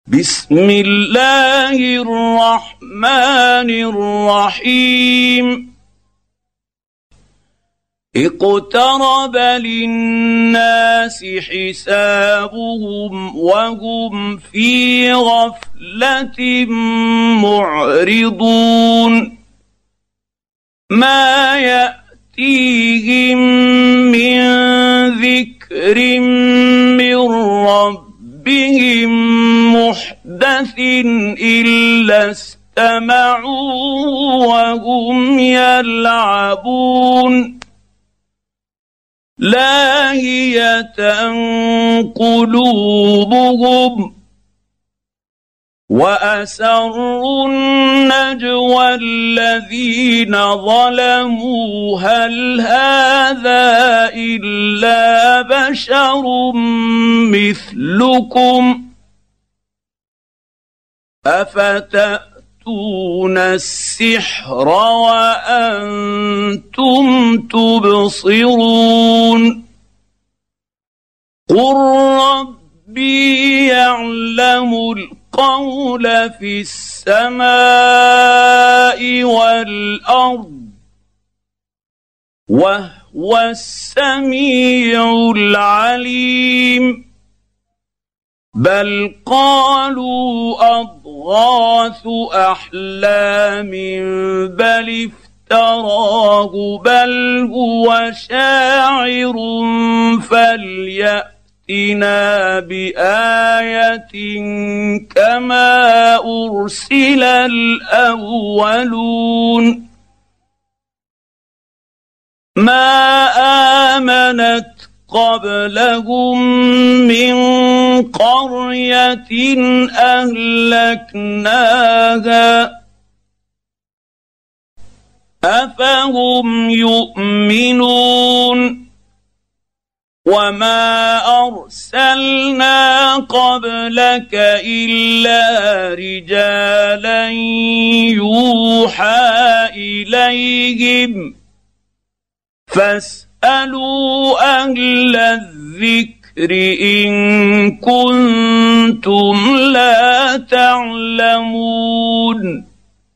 بسم الله الرحمن الرحيم اقترب للناس حسابهم وهم في غفلة معرضون ما يأتيهم من ذكر من ربهم محدث إلا استمعوا وهم يلعبون لاهية قلوبهم وأسروا النجوى الذين ظلموا هل هذا إلا بشر مثلكم أفتأتون السحر وأنتم تبصرون قل ربي يعلم القول في السماء والأرض وهو السميع العليم بل قالوا أضغاث أحلام بل افتراه بل هو شاعر فليأتنا بآية كما أرسل الأولون ما آمنت قبلهم من قرية أهلكناها أفهم يؤمنون وما أرسلنا قبلك إلا رجالا يوحى إليهم فاسألوا أهل الذكر إن كنتم لا تعلمون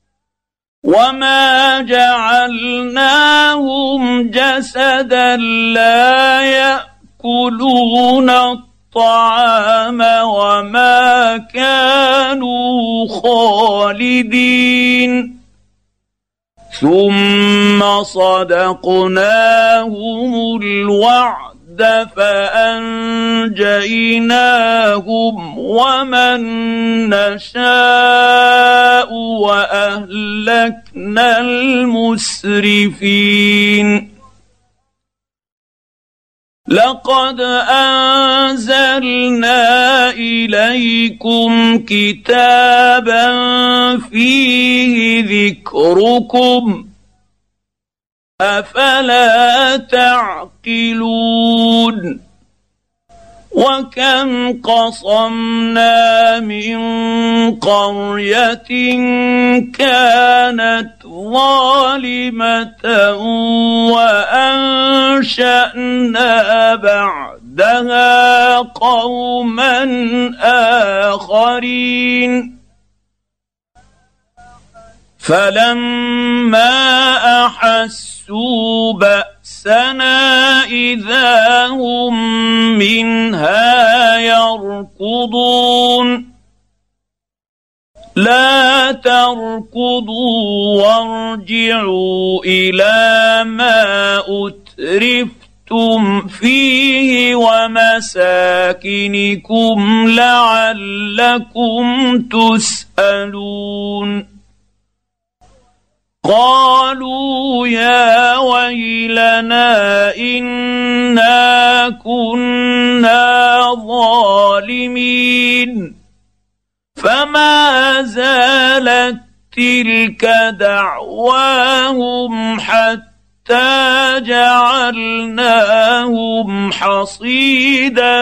وما جعلناهم جسدا لا يأكلون الطعام وما كانوا خالدين ثم صدقناهم الوعد فأنجيناهم ومن نشاء وأهلكنا المسرفين لقد أنزلنا إليكم كتابا فيه ذكركم أفلا تعقلون وكم قصمنا من قرية كانت ظالمة وأنشأنا بعدها قوما آخرين فلما أحسوا بأسنا إذا هم منها يركضون لا تركضوا وارجعوا إلى ما أترفتم فيه ومساكنكم لعلكم تسألون قالوا يا ويلنا إنا كنا ظالمين فما زالت تلك دعواهم حتى جعلناهم حصيدا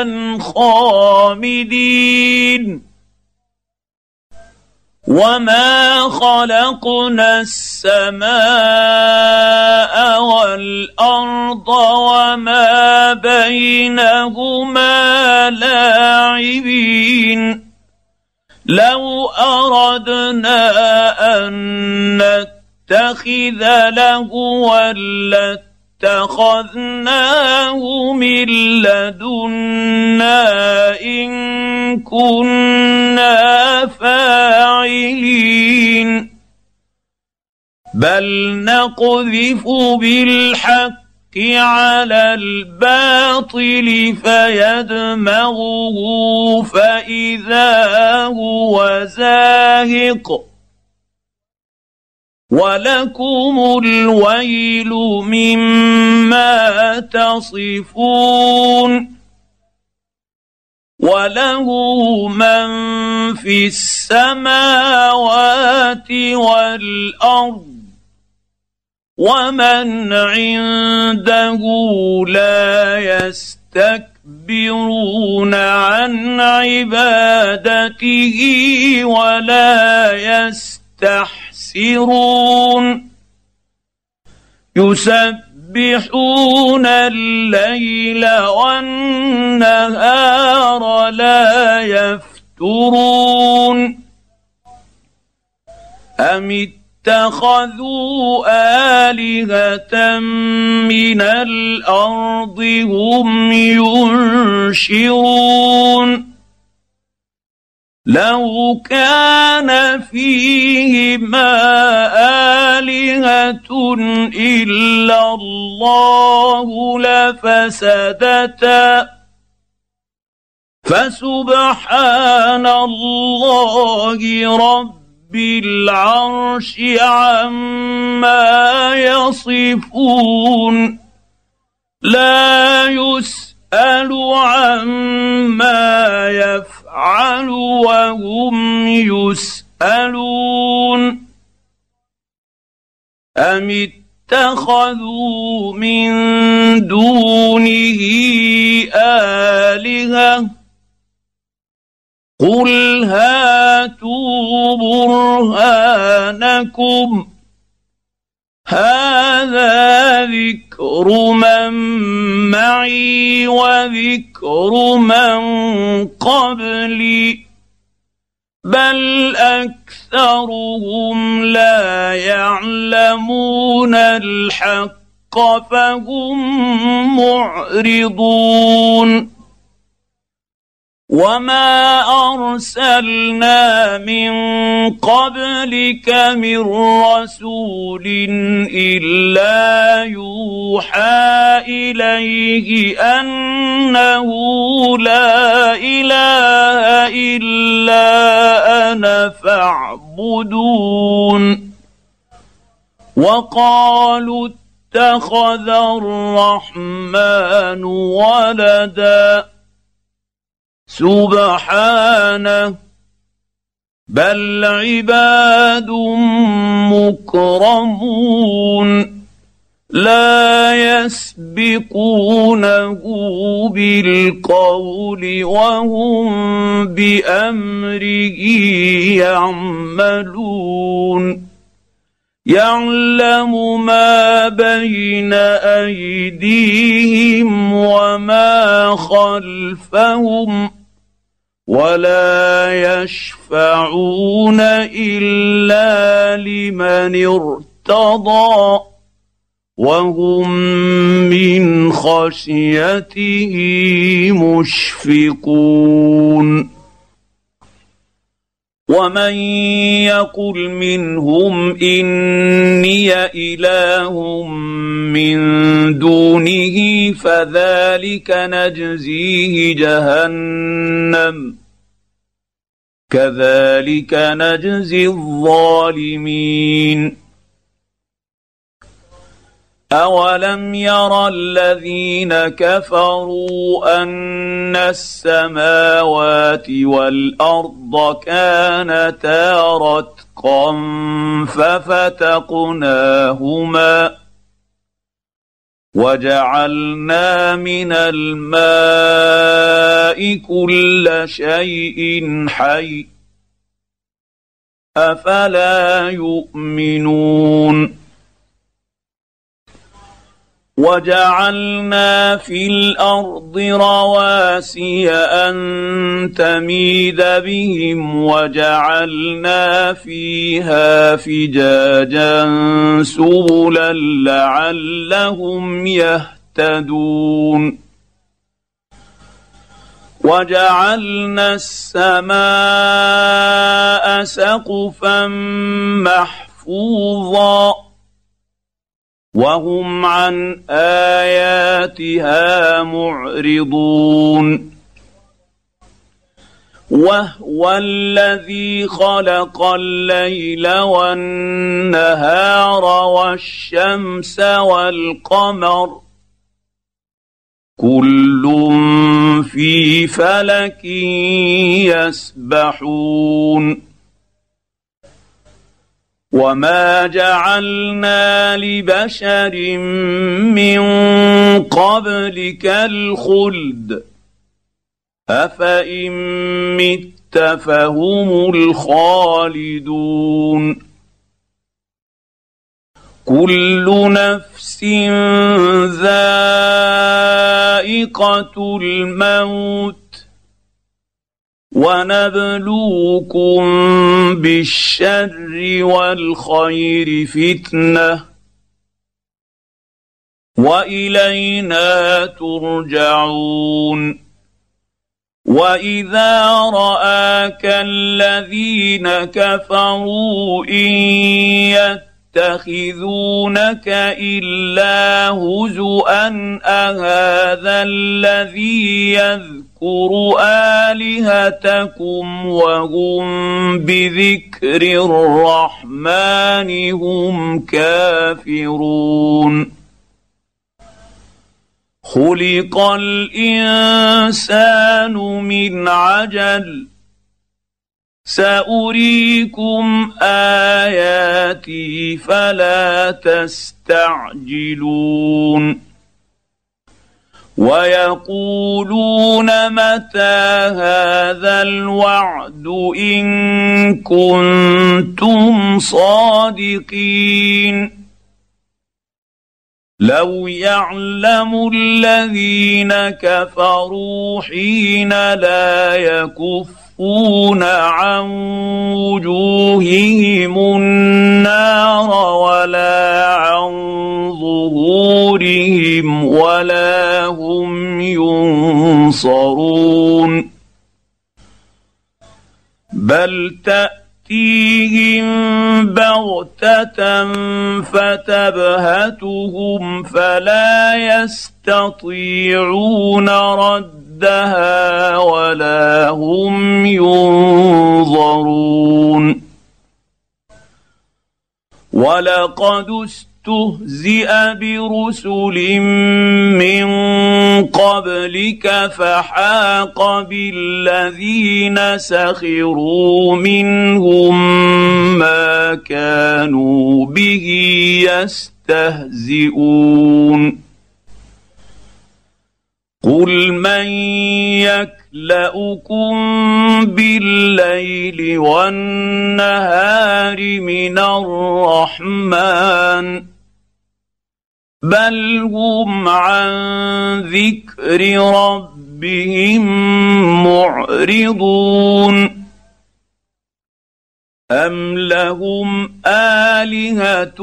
خامدين وما خلقنا السماء والأرض وما بينهما لاعبين لو اردنا ان نتخذ لهوا لاتخذناه من لدنا ان كنا فاعلين بل نقذف بالحق على الباطل فيدمغه فإذا هو زاهق ولكم الويل مما تصفون وله من في السماوات والأرض ومن عنده لا يستكبرون عن عبادته ولا يستحسرون يسبحون الليل والنهار لا يفترون أم اتخذوا آلهة من الأرض هم ينشرون لو كان فيهما آلهة إلا الله لفسدتا فسبحان الله رب بالعرش عما يصفون لا يسأل عما يفعل وهم يسألون أم اتخذوا من دونه آلهة قل هاتوا برهانكم هذا ذكر من معي وذكر من قبلي بل أكثرهم لا يعلمون الحق فهم معرضون وما أرسلنا من قبلك من رسول إلا يوحى إليه أنه لا إله إلا أنا فاعبدون وقالوا اتخذ الرحمن ولدا سبحانه بل عباد مكرمون لا يسبقونه بالقول وهم بأمره يعملون يعلم ما بين أيديهم وما خلفهم ولا يشفعون إلا لمن ارتضى وهم من خشيته مشفقون ومن يقل منهم إني إله من دونه فذلك نجزيه جهنم كذلك نجزي الظالمين أولم ير الذين كفروا أن السماوات والأرض كانتا رتقا ففتقناهما وجعلنا من الماء كل شيء حي أفلا يؤمنون وجعلنا في الارض رواسي ان تميد بهم وجعلنا فيها فجاجا سبلا لعلهم يهتدون وجعلنا السماء سقفا محفوظا وهم عن اياتها معرضون وهو الذي خلق الليل والنهار والشمس والقمر كل في فلك يسبحون وما جعلنا لبشر من قبلك الخلد افان مت فهم الخالدون كل نفس ذائقة الموت ونبلوكم بالشر والخير فتنة وإلينا ترجعون وإذا رآك الذين كفروا إن يتخذونك إلا هزؤا أهذا الذي يذكر آلهتكم وهم بذكر الرحمن هم كافرون خلق الإنسان من عجل سأريكم آياتي فلا تستعجلون ويقولون متى هذا الوعد إن كنتم صادقين لو يعلم الذين كفروا حين لا يكفون عن وجوههم النار ولا عن ظهورهم ولا هم ينصرون بل تأتيهم بغتة فتبهتهم فلا يستطيعون ردها ولا هم ينظرون ولقد استهزئ برسل من قبلك فحاق بالذين سخروا منهم ما كانوا به يستهزئون قل من يكلؤكم بالليل والنهار من الرحمن بل هم عن ذكر ربهم معرضون أم لهم آلهة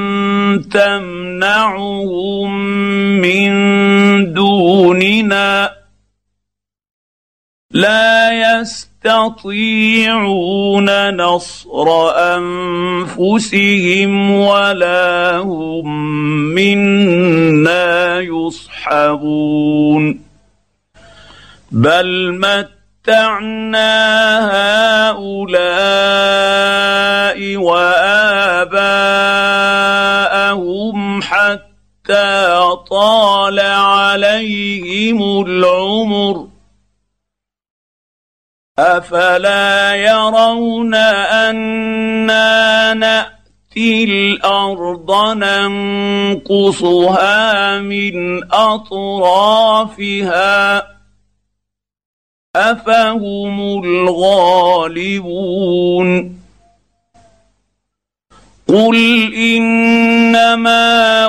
تمنعهم من دوننا لا يستطيعون نصر أنفسهم ولا هم منا يصحبون بل متعنا هؤلاء وآباءهم حتى طال عليهم العمر أفلا يرون أنا نأتي الأرض ننقصها من أطرافها أفهم الغالبون قل انما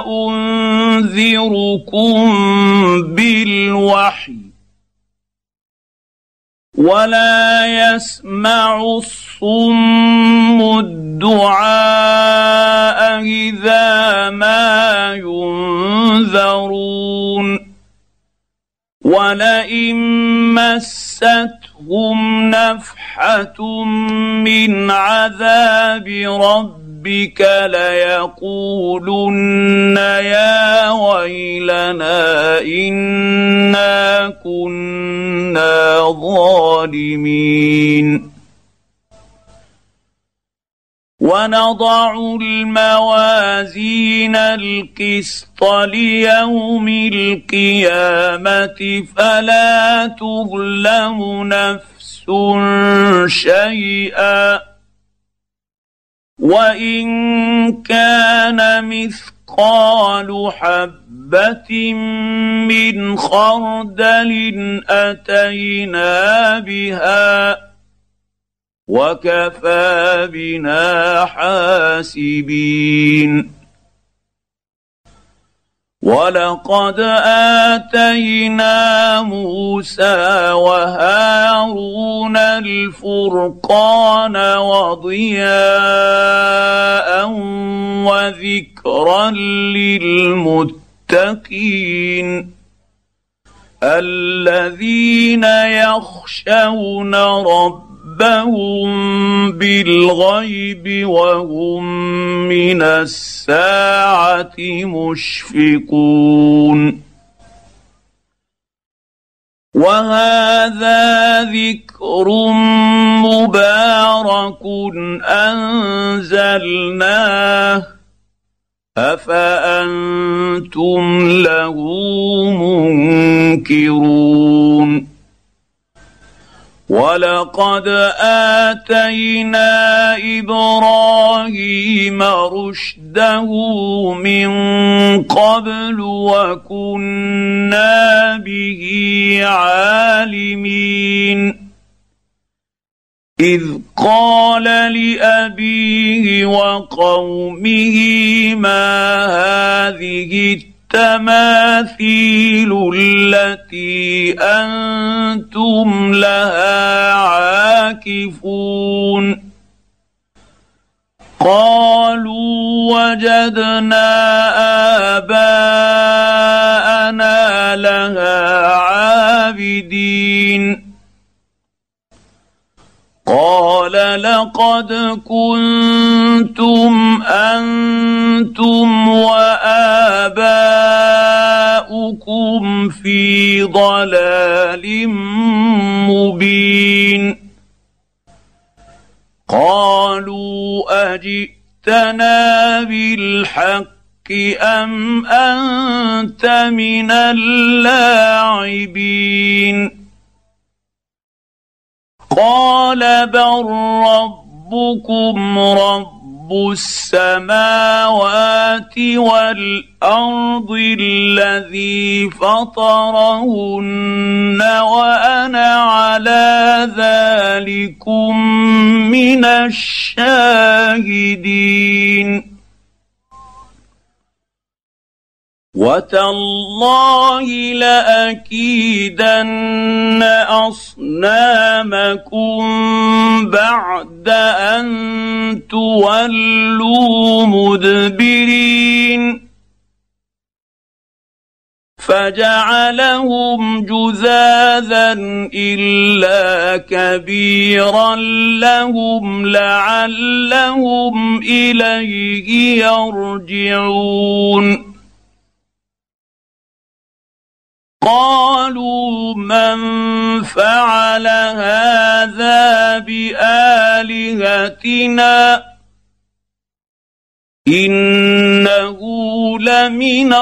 انذركم بالوحي ولا يسمع الصم الدعاء اذا ما ينذرون ولئن مستهم نفحة من عذاب ربك ليقولن يا ويلنا إنا كنا ظالمين ونضع الموازين القسط ليوم القيامة فلا تظلم نفس شيئا وإن كان مثقال حبة من خردل أتينا بها وكفى بنا حاسبين ولقد آتينا موسى وهارون الفرقان وضياء وذكرا للمتقين الذين يخشون ربهم بالغيب وهم من الساعة مشفقون وهذا ذكر مبارك أنزلناه أفأنتم له منكرون ولقد آتينا إبراهيم رشده من قبل وكنا به عالمين إذ قال لأبيه وقومه ما هذه التماثيل التي أنتم لها عاكفون قالوا وجدنا آباءنا لها عابدين قال لقد كنتم أنتم وآباؤكم في ضلال مبين قالوا أجئتنا بالحق أم أنت من اللاعبين قال بل ربكم رب السماوات والأرض الذي فطرهن وأنا على ذلكم من الشاهدين وتالله لأكيدن أصنامكم بعد أن تولوا مدبرين فجعلهم جذاذا إلا كبيرا لهم لعلهم إليه يرجعون قالوا من فعل هذا بآلهتنا إنه لمن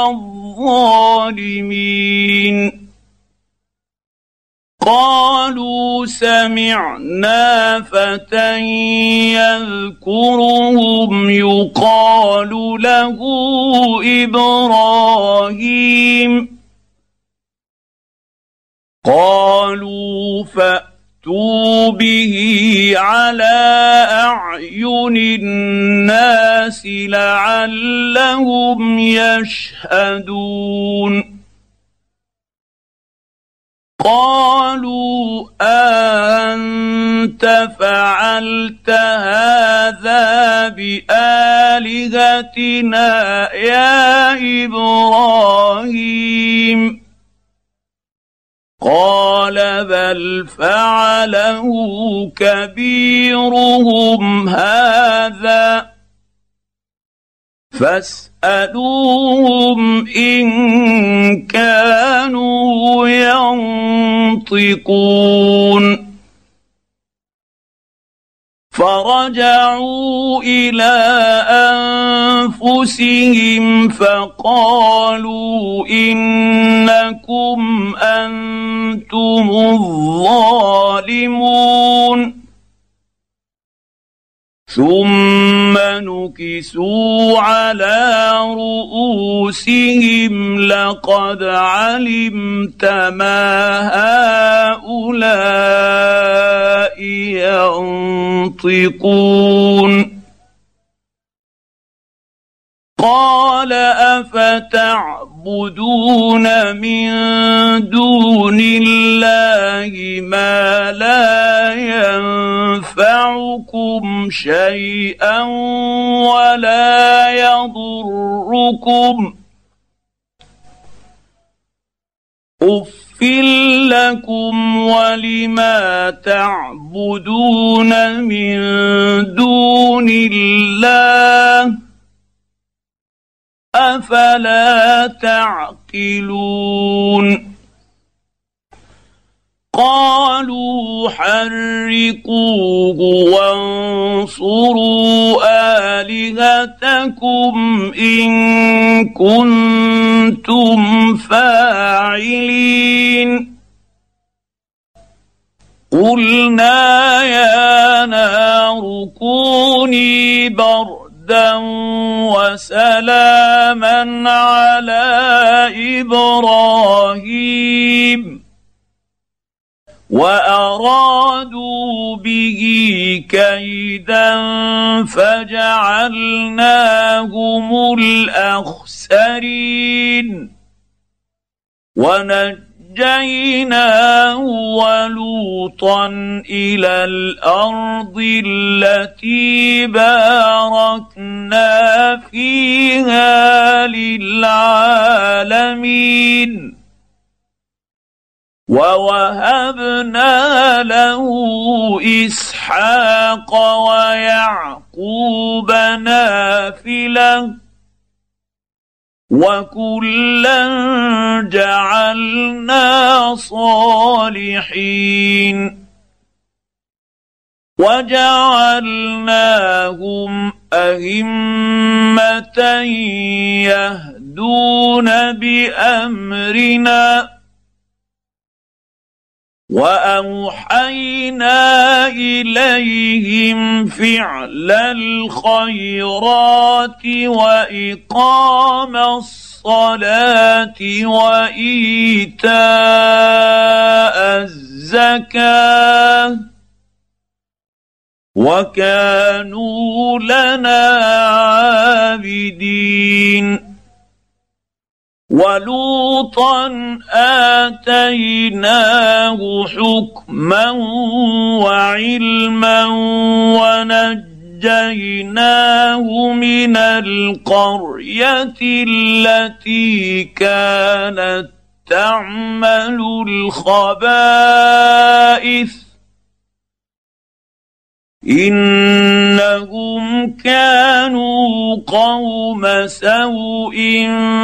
الظالمين قالوا سمعنا فتى يذكرهم يقال له إبراهيم قالوا فأتوه فاتوا به على اعين الناس لعلهم يشهدون قالوا أنت فعلت هذا بآلهتنا يا إبراهيم قال بل فعله كبيرهم هذا فاسألوهم إن كانوا ينطقون فرجعوا إلى أنفسهم فقالوا إنكم أنتم الظالمون ثم نكسوا على رؤوسهم لقد علمت ما هؤلاء ينطقون قال أفتعبدون من دون الله ما لا ينفعكم شيئا ولا يضركم أف لكم ولما تعبدون من دون الله أفلا تعقلون قالوا حرقوه وانصروا آلهتكم إن كنتم فاعلين قلنا يا نار كوني بردا وسلاما على إبراهيم وأرادوا به كيدا فجعلناهم الأخسرين ونجيناه ولوطا إلى الأرض التي باركنا فيها للعالمين ووهبنا له إسحاق ويعقوب نافلة وكلا جعلنا صالحين وجعلناهم أئمة يهدون بأمرنا وأوحينا إليهم فعل الخيرات وإقام الصلاة وإيتاء الزكاة وكانوا لنا عابدين ولوطا آتيناه حكما وعلما ونجيناه من القرية التي كانت تعمل الخبائث إنهم كانوا قوم سوء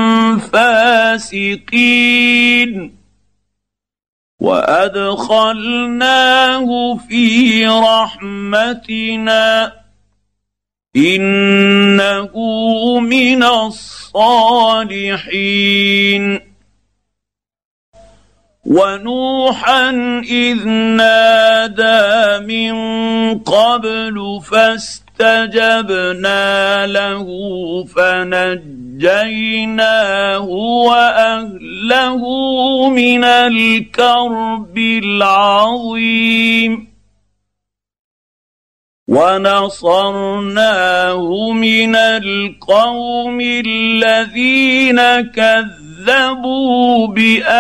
فاسقين وأدخلناه في رحمتنا إنه من الصالحين ونوحا إذ نادى من قبل فاستجبنا فاستجبنا له فنجيناه واهله من الكرب العظيم ونصرناه من القوم الذين كذبوا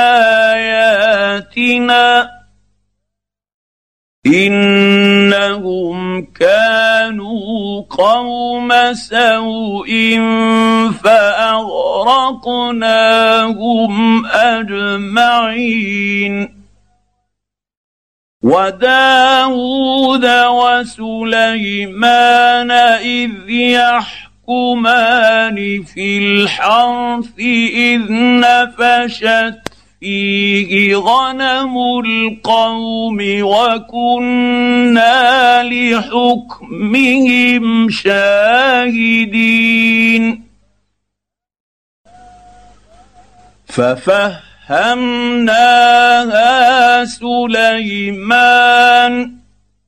باياتنا انهم كانوا قوم سوء فاغرقناهم اجمعين وداود وسليمان إذ يحكمان في الحرث إذ نفشت فيه غنم القوم وكنا لحكمهم شاهدين ففهمناها سليمان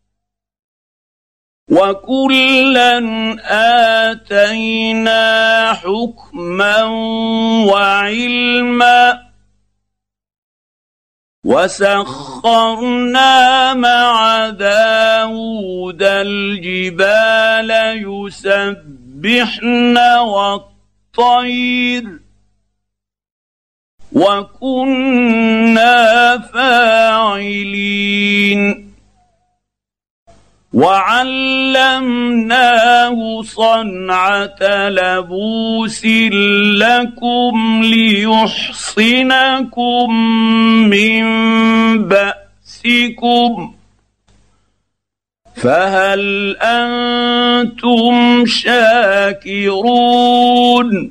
وكلا آتينا حكما وعلما وسخرنا مع داود الجبال يسبحن والطير وكنا فاعلين وعلمناه صنعة لبوس لكم ليحصنكم من بأسكم فهل أنتم شاكرون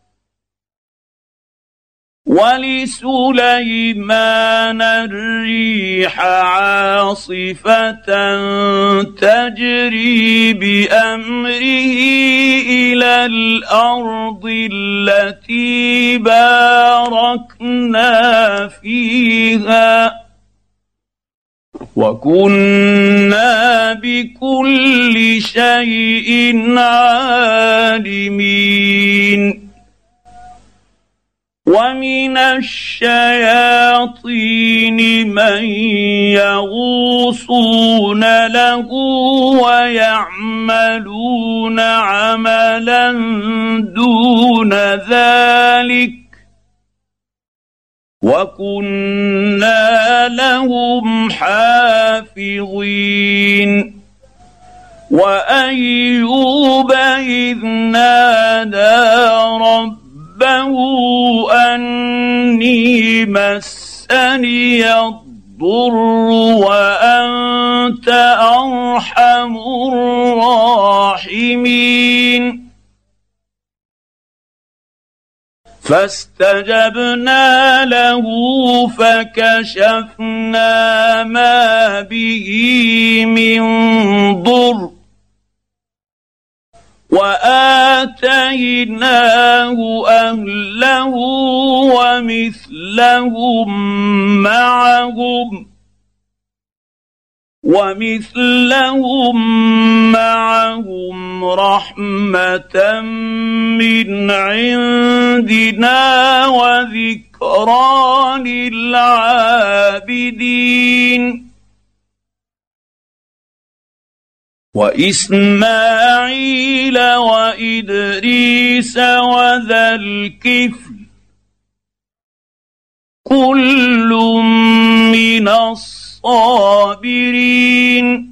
ولسليمان الريح عاصفة تجري بأمره إلى الأرض التي باركنا فيها وكنا بكل شيء عالمين ومن الشياطين من يغوصون له ويعملون عملا دون ذلك وكنا لهم حافظين وأيوب إذ نادى ربه أني مسني الضر وأنت أرحم الراحمين فاستجبنا له فكشفنا ما به من ضر وآتيناه أهله ومثلهم معهم رحمة من عندنا وذكرى للعابدين وإسماعيل وإدريس وذا الكفل كل من الصابرين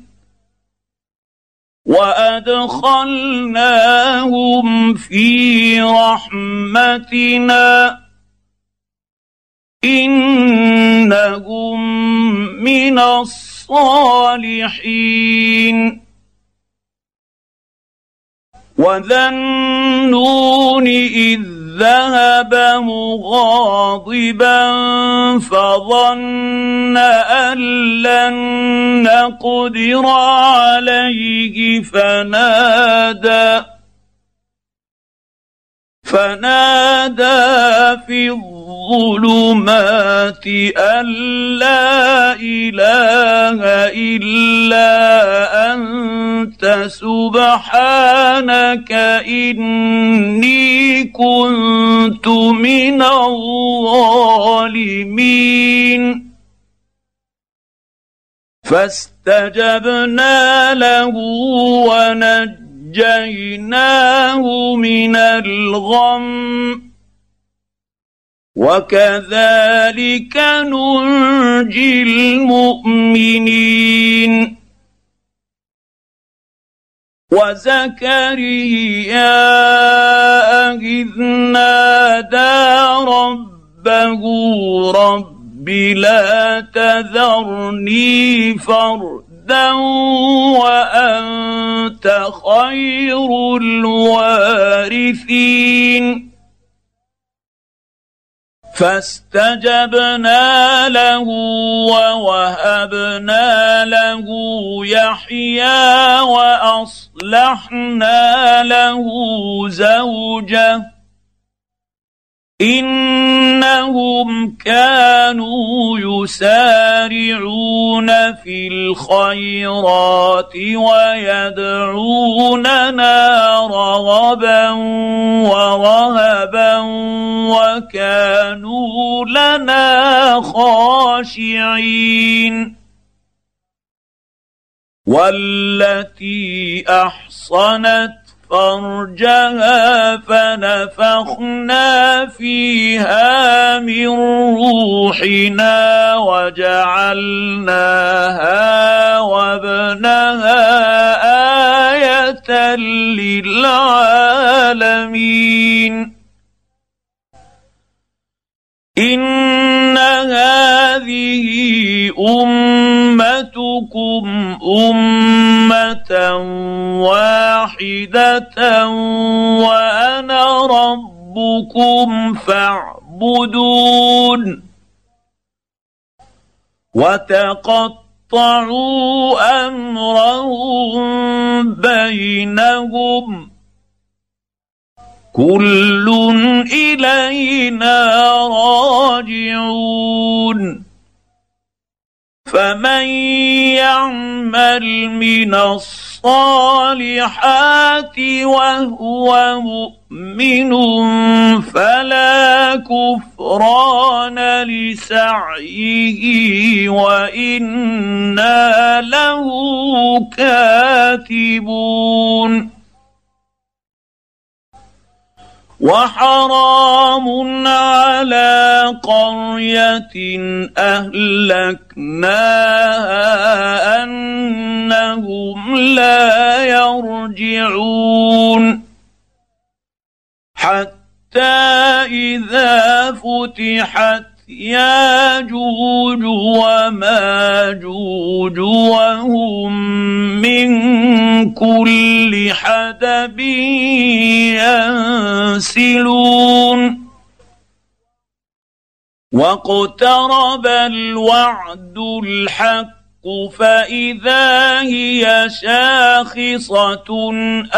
وأدخلناهم في رحمتنا إنهم من الصالحين وذا النون إذ ذهب مغاضبا فظن أن لن نقدر عليه فنادى في الظلمات أن لا إله إلا أنت سبحانك إني كنت من الظالمين. فاستجبنا له ونجيناه من الغم وكذلك ننجي المؤمنين. وزكريا إذ نادى ربه رب لا تذرني فردا وأنت خير الوارثين. فاستجبنا له ووهبنا له يحيى وأصلحنا له زوجه إنهم كانوا يسارعون في الخيرات ويدعوننا رغبا ورهبا وكانوا لنا خاشعين. والتي أحصنت فرجها فنفخنا فيها من روحنا وجعلناها وابنها آية للعالمين. إن هذه أمتكم أمة واحدة وأنا ربكم فاعبدون. وتقطعوا أمرهم بينهم كل إلينا راجعون. فمن يعمل من الصالحات وهو مؤمن فلا كفران لسعيه وإنا له كاتبون. وحرام على قرية أهلكناها أنهم لا يرجعون حتى إذا فتحت ياجوج وماجوج وهم من كل حدب ينسلون. واقترب الوعد الحق فإذا هي شاخصة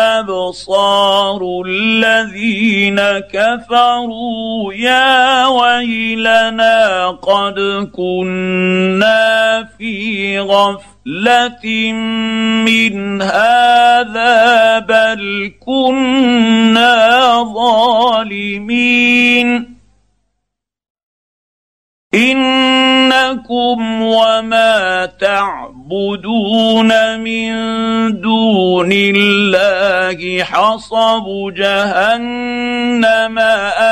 أبصار الذين كفروا يا ويلنا قد كنا في غفلة من هذا بل كنا ظالمين. إنكم وما تعبدون من دون الله حصب جهنم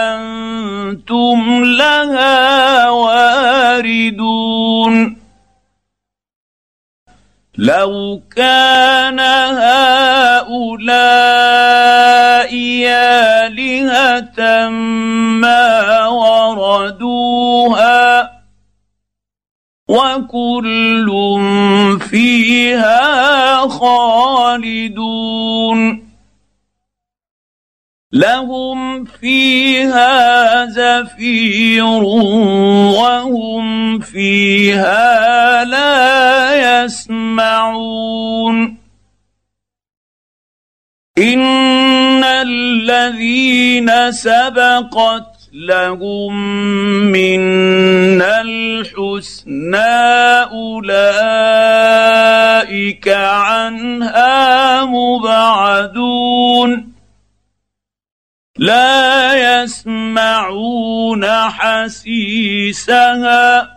أنتم لها واردون. لو كان هؤلاء آلهة ما وردوها وكل فيها خالدون. لهم فيها زفير وهم فيها لا يسمعون. إن الذين سبقت لهم منا الحسنى أولئك عنها مبعدون لا يسمعون حسيسها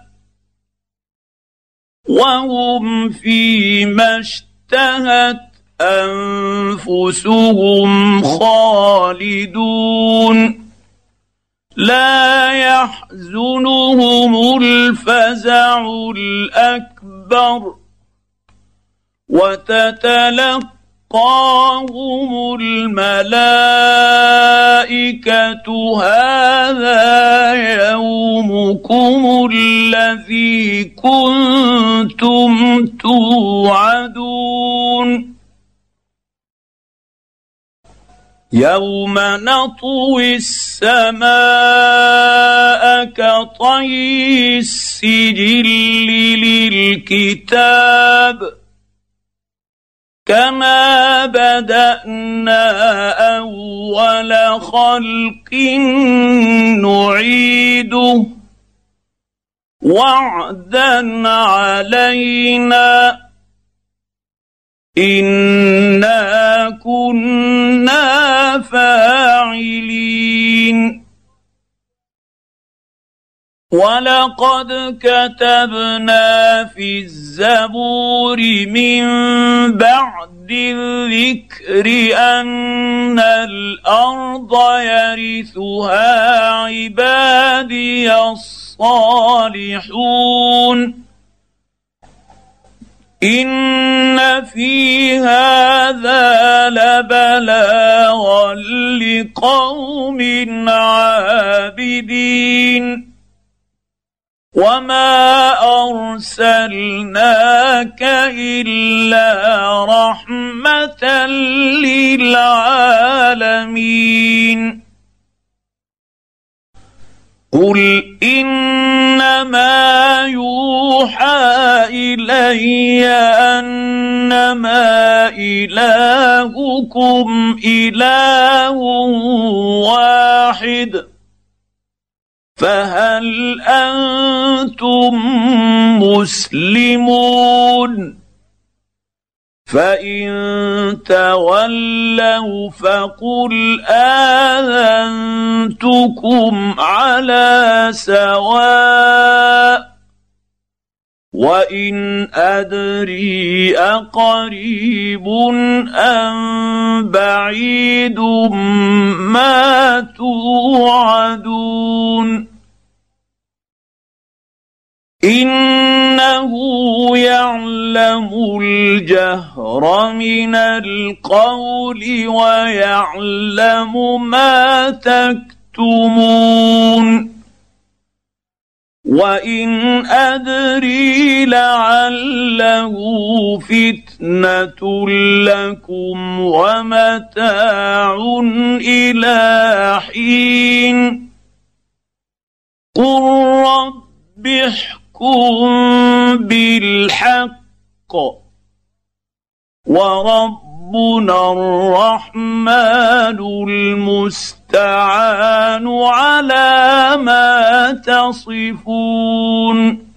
وهم فيما اشتهت أنفسهم خالدون لا يحزنهم الفزع الأكبر وتتلقاهم الملائكة هذا يومكم الذي كنتم توعدون يوم نطوي السماء كطي السجل للكتاب كما بدأنا أول خلق نعيده وعدا علينا إنا كنا فاعلين ولقد كتبنا في الزبور من بعد الذكر أن الأرض يرثها عبادي الصالحون إن في هذا لبلاغا لقوم عابدين وما أرسلناك إلا رحمة للعالمين قل إنما يوحى إلي أنما إلهكم إله واحد فهل أنتم مسلمون فإن تولوا فقل آذنتكم على سواء وإن أدري أقريب أم بعيد ما توعدون إنه يعلم الجهر من القول ويعلم ما تكتمون وإن أدري لعله فتنة لكم ومتاع إلى حين قل رب احكم بالحق وربنا الرحمن المستعان على ما تصفون